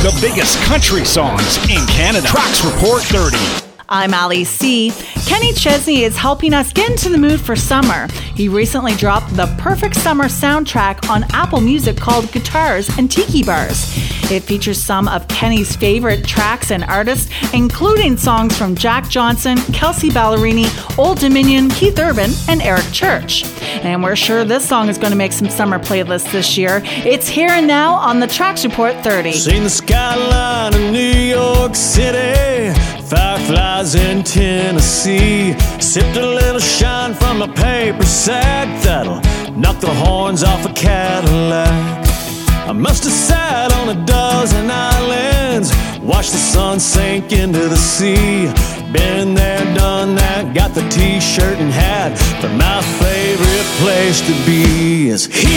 the biggest country songs in Canada. Tracks Report 30. I'm Ali C. Kenny Chesney is helping us get into the mood for summer. He recently dropped the perfect summer soundtrack on Apple Music called Guitars and Tiki Bars. It features some of Kenny's favorite tracks and artists, including songs from Jack Johnson, Kelsey Ballerini, Old Dominion, Keith Urban, and Eric Church. And we're sure this song is going to make some summer playlists this year. It's here and now on the Tracks Report 30. Seen the skyline of New York City, fireflies in Tennessee, sipped a little shine from a paper sack that'll knock the horns off a Cadillac. I must have sat on a dozen islands, watched the sun sink into the sea. Been there, done that, got the t-shirt and hat, but my favorite place to be is here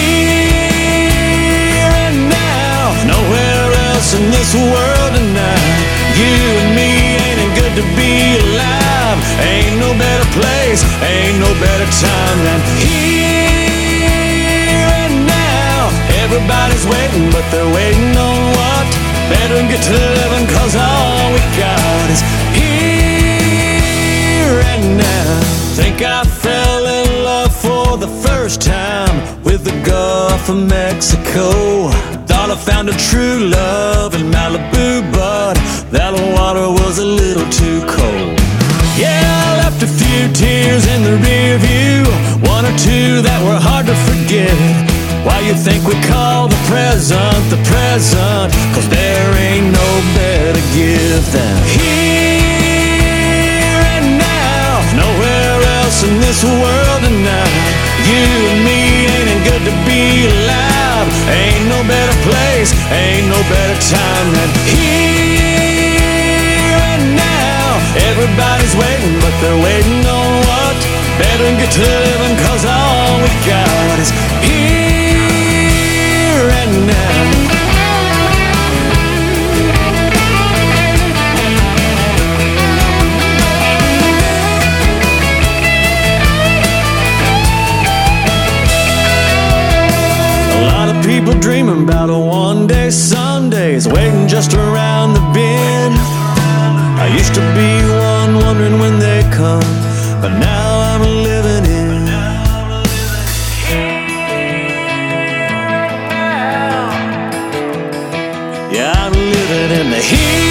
and now. Nowhere else in this world tonight. You and me, ain't it good to be alive? Ain't no better place, ain't no better time than here and now. Everybody's waiting, but they're waiting on what? Better get to living, cause all we got is here and now. Think I fell in love for the first time with the Gulf of Mexico. Thought I found a true love in Malibu, but that water was a little too cold. Yeah, I left a few tears in the rear view, one or two that were hard to forget. Why you think we call the present, cause there ain't no better gift than here and now. Nowhere else in this world tonight. You and me, ain't it good to be alive? Ain't no better place, ain't no better time than here and now. Everybody's waiting, but they're waiting on what? Better get to living, cause all we got is here and now. People dreaming about a one-day Sundays, waiting just around the bend. I used to be one wondering when they come, but now I'm living in. Yeah, I'm living in the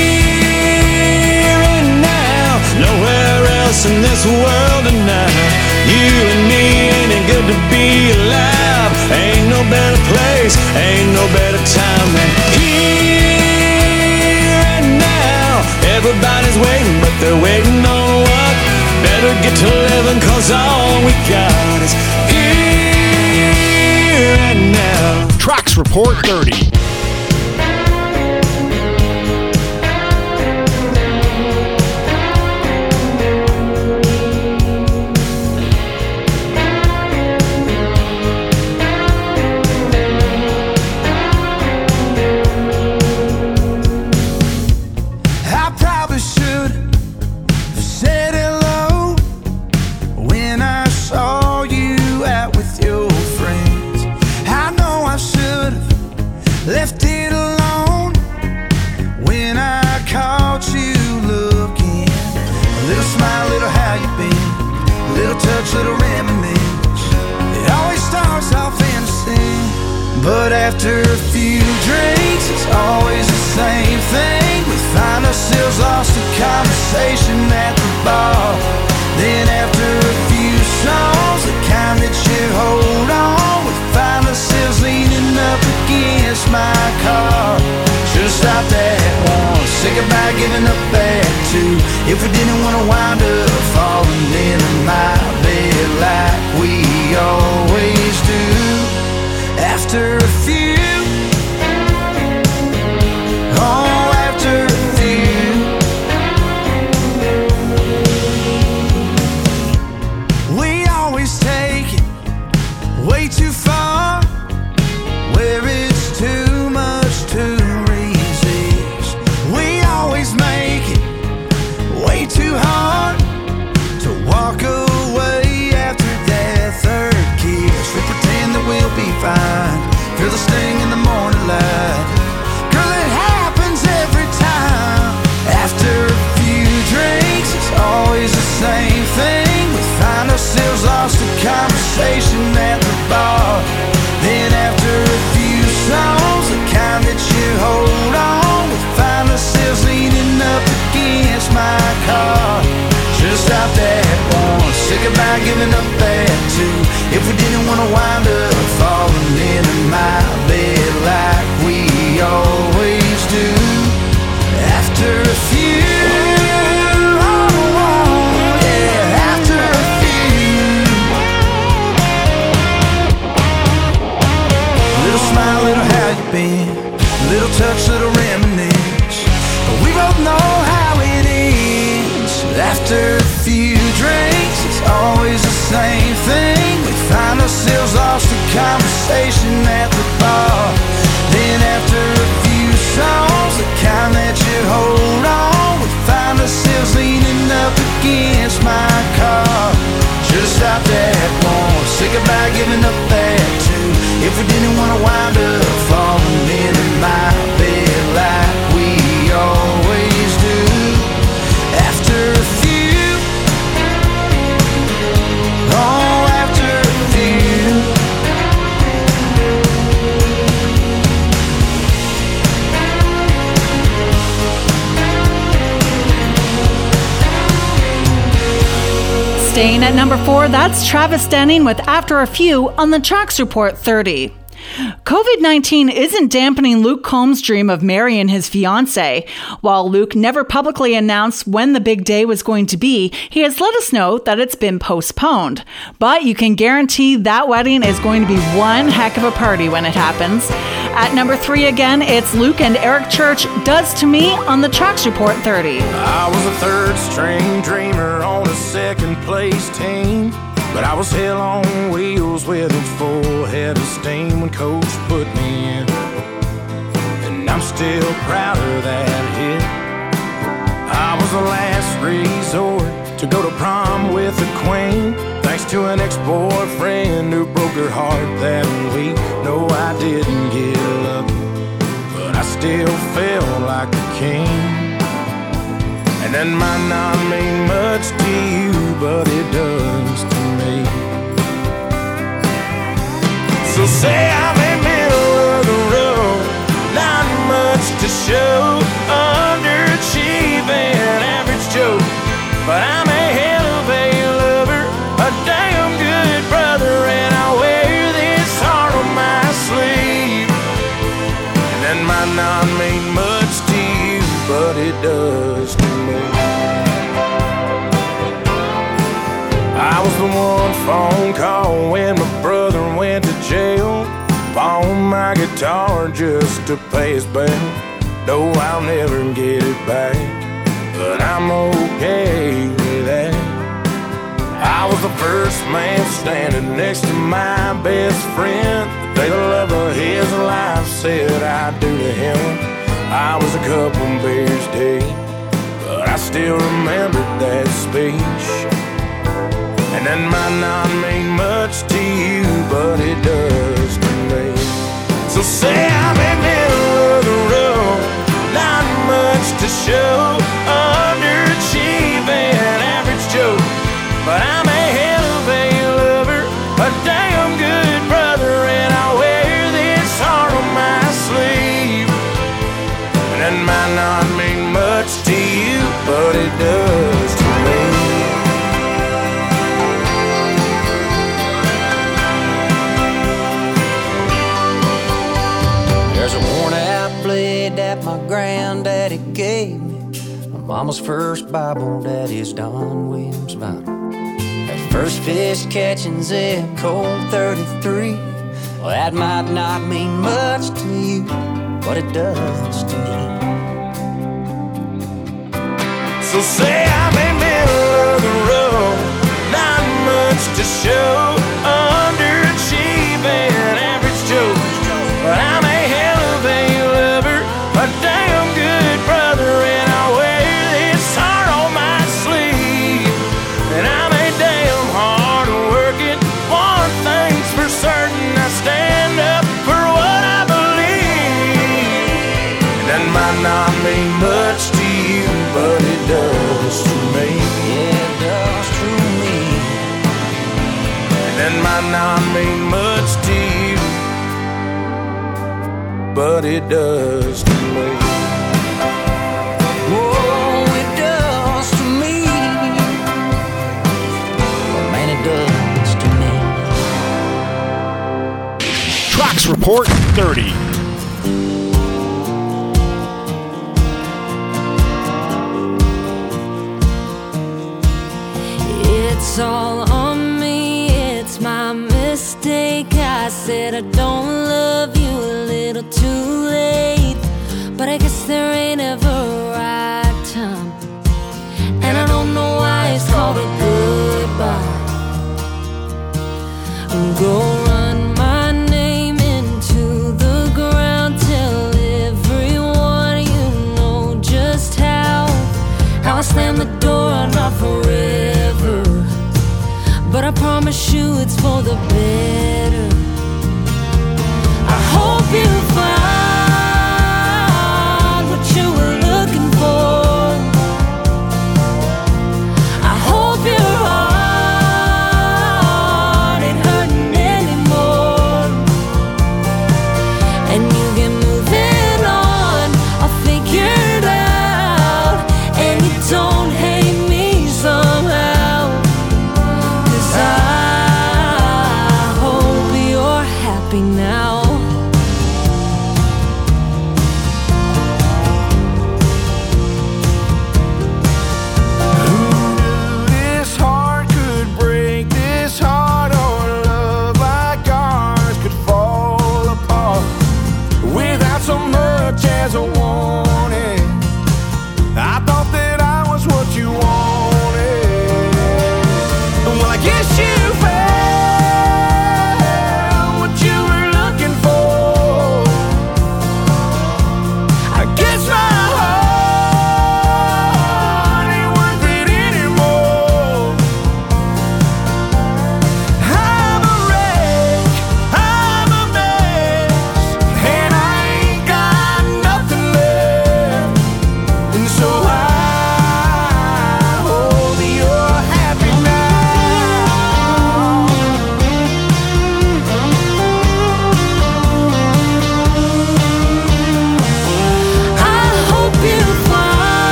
here and now. Nowhere else in this world tonight. You and me, ain't it good to be alive? Ain't no better place, ain't no better time than here and now. Everybody's waiting, but they're waiting on what? Better get to living, cause all we got is here and now. Tracks Report 30. Left it alone when I caught you looking. A little smile, little how you been, a little touch, little reminiscence. It always starts off innocent, but after a few drinks, it's always the same thing. We find ourselves lost in conversation at the bar. Then after a few songs, the kind that you hold on, we find ourselves leaning up against my car. Should've stopped at one, said goodbye, giving up at two. If we didn't wanna wind up falling into my bed like we always do. After a few, oh, after a few. We always take it way too far, where it's too much to resist. We always make it way too hard to walk away after that third kiss. We pretend that we'll be fine, feel the sting Staying at number 4, that's Travis Denning with After a Few on the Tracks Report 30. COVID-19 isn't dampening Luke Combs' dream of marrying his fiancée. While Luke never publicly announced when the big day was going to be, he has let us know that it's been postponed. But you can guarantee that wedding is going to be one heck of a party when it happens. At number 3 again, it's Luke and Eric Church, Does to Me on the Tracks Report 30. I was a third string dreamer on a second place team, but I was hell on wheels with a full head of steam when coach put me in, and I'm still proud of that hit. I was the last resort to go to prom with the queen, thanks to an ex-boyfriend who broke her heart that week. No, I didn't get lucky, but I still felt like a king. And that might not mean much to you, but it does to me. So say I'm in middle of the road, not much to show, underachieving, average Joe, but I'm a hell of a lover, a damn good brother, and I wear this heart on my sleeve. And that might not mean much to you, but it does to me. I was the one phone call when my brother went to jail, pawned my guitar just to pay his bail. No, I'll never get it back, but I'm okay with that. I was the first man standing next to my best friend the day the love of his life said I do to him. I was a couple beers deep, but I still remember that speech. And that might not mean much to you, but it does to me. So say I'm in middle of the road, not much to show, underachieving, average Joe, but I'm a hell of a lover, a damn good brother, and I wear this heart on my sleeve. And that might not mean much to you, but it does to me. There's a worn-out blade that my granddaddy gave me, my mama's first Bible, daddy's Don Williams Vinyl. That first fish catching zip code 33, well, that might not mean much to you, but it does to me. So say I'm in middle of the road, not much to show, underachieving, average Joe, but I'm a hell of a lover, a damn good brother, and I wear this heart on my sleeve. And I'm a damn hard working, one thing's for certain, I stand up for what I believe. And that might not mean much to you, but it does to me. Yeah, it does to me. And that might not mean much to you, but it does to me. Oh, it does to me. Oh, man, it does to me. Tracks Report 30. It's all on me, it's my mistake. I said I don't love you a little too late, but I guess there ain't ever a right time, and I don't know why it's called a goodbye. Go run my name into the ground, tell everyone you know just how I slam the door, not forever, but I promise you it's for the better. I hope you find what you were looking for. I hope your heart ain't hurting anymore, and you get moving on, I'll figure it out, and you don't hate me somehow.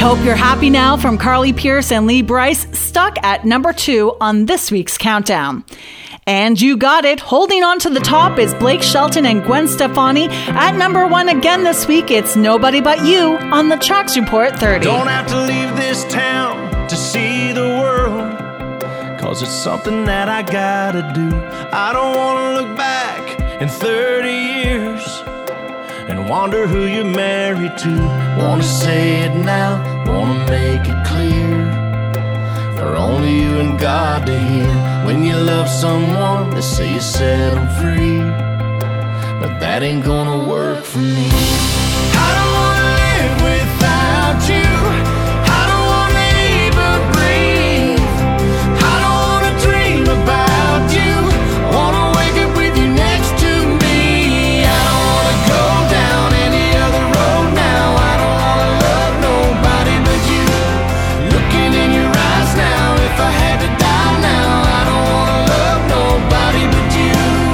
Hope You're Happy Now from Carly Pearce and Lee Brice, stuck at number 2 on this week's countdown. And you got it. Holding on to the top is Blake Shelton and Gwen Stefani. At number 1 again this week, it's Nobody But You on the Tracks Report 30. Don't have to leave this town to see the world, 'cause it's something that I gotta do. I don't wanna look back in 30 years and wonder who you're married to. Wanna say it now, wanna make it clear, for only you and God to hear. When you love someone, they say you set them free, but that ain't gonna work for me. I don't wanna live without you. I don't wanna even breathe. I don't wanna dream about you. Wanna wake up with you next to me. I don't wanna go down any other road now. I don't wanna love nobody but you. Looking in your eyes now, if I had to die now, I don't wanna love nobody but you.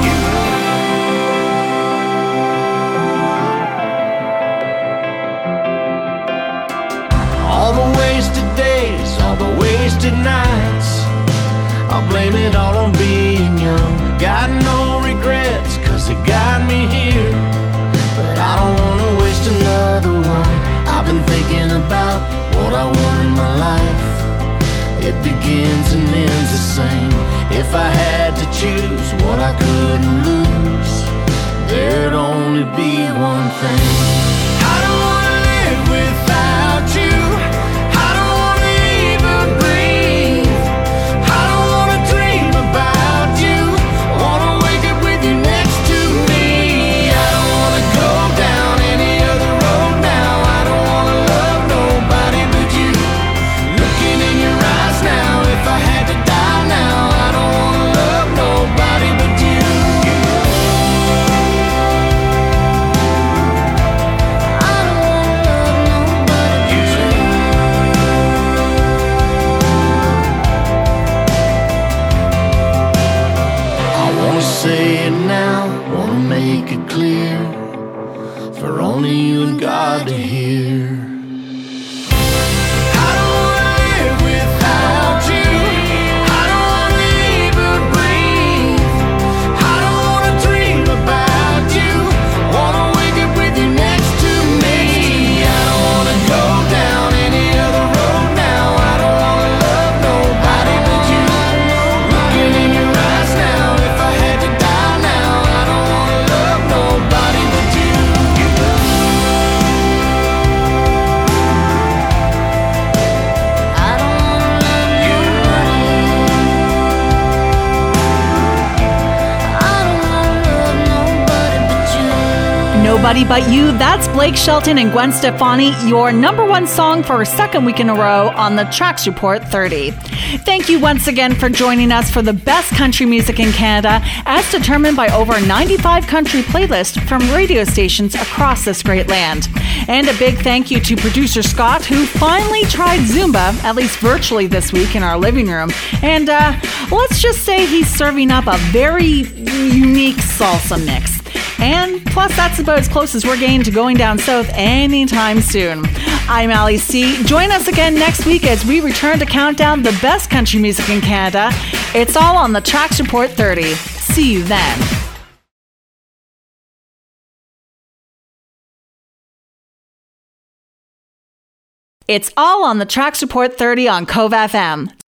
All the wasted days, all the wasted nights, I'll blame it all on being young. Got no regrets, 'cause it got me here, but I don't wanna waste another one. I've been thinking about what I want in my life. It begins and ends the same. If I had to choose what I couldn't lose, there'd only be one thing. I don't wanna live without you. I don't wanna even breathe. I don't wanna dream about you. Wanna wake up with you next to me. I don't wanna go down any other road now. I don't wanna love nobody but you. Looking in your eyes now, if I had to die now, I don't wanna love nobody but you. I don't wanna love nobody but you. I wanna say it now, wanna make it clear, for only you and God to hear. I don't wanna live without you. I don't wanna even breathe. I don't wanna dream about you. Wanna wake up with you next to me. I don't wanna go down any other road now. I don't wanna love nobody but you. Looking in your eyes now, if I had to die now, I don't wanna love nobody but you. I don't wanna love nobody. I don't wanna love nobody but you. Nobody But You, that's Blake Shelton and Gwen Stefani, your number 1 song for a second week in a row on the Tracks Report 30. Thank you once again for joining us for the best country music in Canada, as determined by over 95 country playlists from radio stations across this great land. And a big thank you to producer Scott, who finally tried Zumba, at least virtually this week in our living room. And let's just say he's serving up a very unique salsa mix. And plus, that's about as close as we're getting to going down south anytime soon. I'm Ali C. Join us again next week as we return to count down the best country music in Canada. It's all on the Tracks Report 30. See you then. It's all on the Tracks Report 30 on Cove FM.